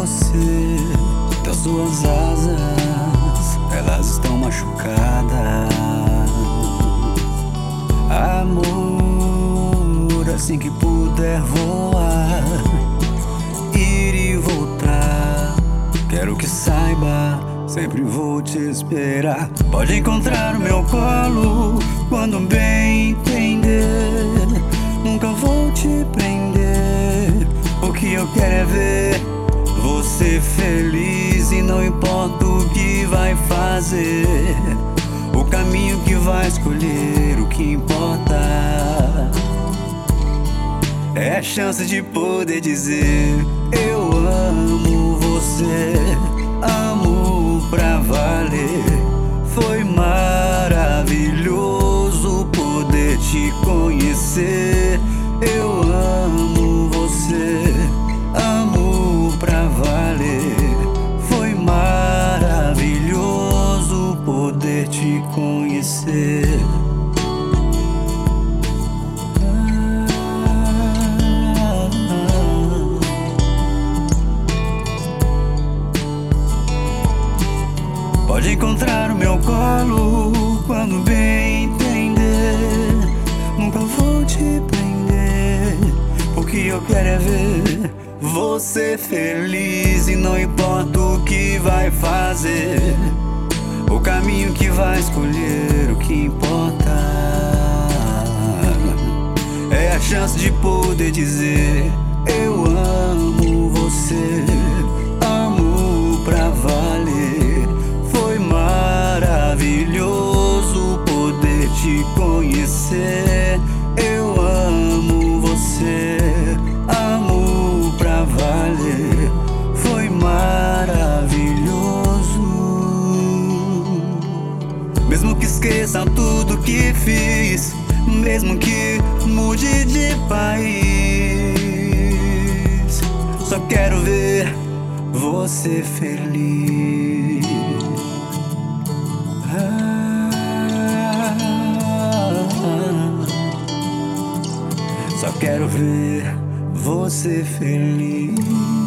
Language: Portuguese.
você, das suas asas, elas estão machucadas. Amor, assim que puder voar, ir e voltar. Quero que saiba, sempre vou te esperar. Pode encontrar o meu colo quando bem entender. Nunca vou te prender. O que eu quero é ver você feliz, e não importa o que vai fazer, o caminho que vai escolher. O que importa é a chance de poder dizer: eu amo você, amo pra valer. Foi maravilhoso poder te conhecer. Eu amo você, amo pra valer. Foi maravilhoso poder te conhecer. Pode encontrar o meu colo quando bem entender. Nunca vou te prender. O que eu quero é ver você feliz, e não importa o que vai fazer, o caminho que vai escolher. O que importa é a chance de poder dizer: eu amo você, amo pra valer. Foi maravilhoso poder te conhecer. Eu amo você, amo pra valer. Foi maravilhoso. Mesmo que esqueça tudo que fiz, mesmo que mude de país, só quero ver você feliz. Só quero ver você feliz.